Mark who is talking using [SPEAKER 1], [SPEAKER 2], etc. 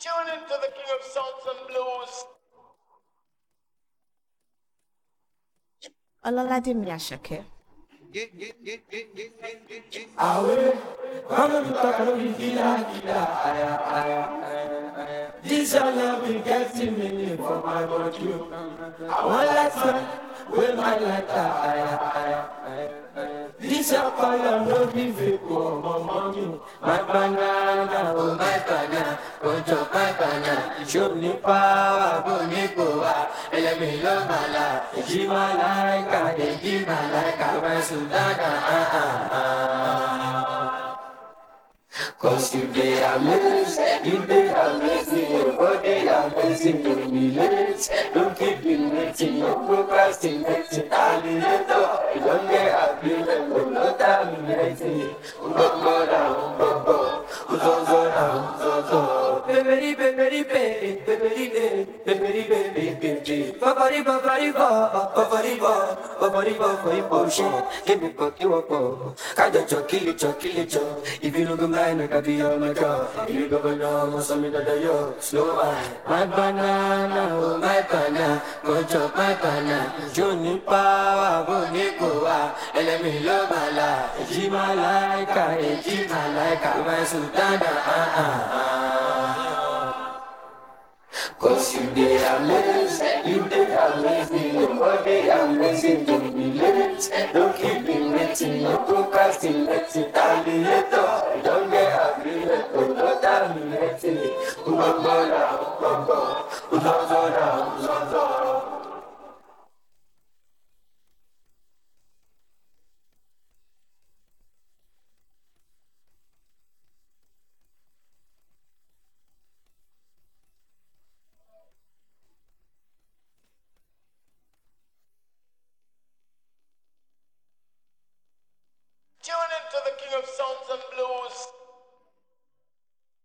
[SPEAKER 1] Tune into the King of Sounds and Blues.
[SPEAKER 2] Ọlọ́ládé mi Àṣàkẹ́.
[SPEAKER 3] This your love be getting me for my body. I want like sun with my lighter. This your color no be fake, oh my mommy. My banana, oh my banana, go chop my banana. Show me power, go me power. Let me love my life. Give my life, give my life, my Sudana. Cause you dey amazing, you dey amazing, your body amazing, you relate. Don't keep me waiting, you procrastinating. Alligator, you don't get agreement, but not terminating. If you look blind, I can be on my car. If you go down, must me that yo slow wine. My banana, oh my banana, go chop my banana. Johnny power, go Nicoa, and let me love my life. G my like, my Sultana. Cause you dey amazing, your body amazing, don't be late. Don't keep me waiting, you procrastinating. Alligator, you don't get agreement, but not terminating.